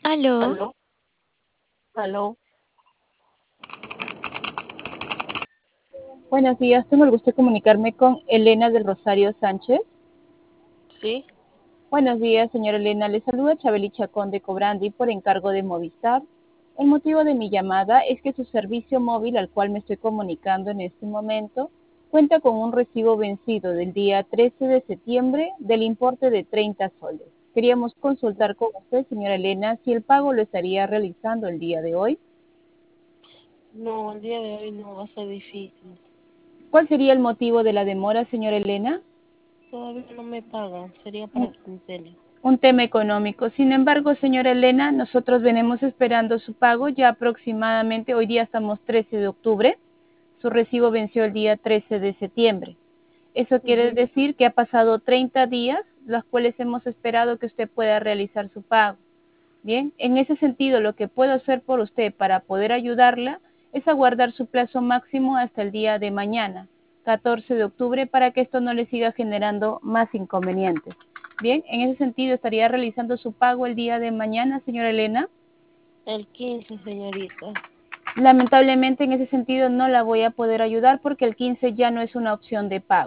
Aló, Aló, aló. Buenos días, tengo el gusto de comunicarme con Elena del Rosario Sánchez. Sí, Buenos días, señora Elena. Le saluda Chabeli Chacón de Cobrandi por encargo de Movistar. El motivo de mi llamada es que su servicio móvil al cual me estoy comunicando en este momento cuenta con un recibo vencido del día 13 de septiembre del importe de 30 soles. Queríamos consultar con usted, señora Elena, si el pago lo estaría realizando el día de hoy. no, el día de hoy no va a ser difícil. ¿Cuál sería el motivo de la demora, señora Elena? Todavía no me pagan, sería para quincena. Un tema económico. Sin embargo, señora Elena, nosotros venimos esperando su pago ya aproximadamente, hoy día estamos 13 de octubre, su recibo venció el día 13 de septiembre. Eso quiere Ujú. decir que ha pasado 30 días, los cuales hemos esperado que usted pueda realizar su pago. Bien, en ese sentido, lo que puedo hacer por usted para poder ayudarla es aguardar su plazo máximo hasta el día de mañana, 14 de octubre, para que esto no le siga generando más inconvenientes. Bien, en ese sentido, ¿estaría realizando su pago el día de mañana, señora Elena? El 15, señorita. Lamentablemente, en ese sentido, no la voy a poder ayudar porque el 15 ya no es una opción de pago.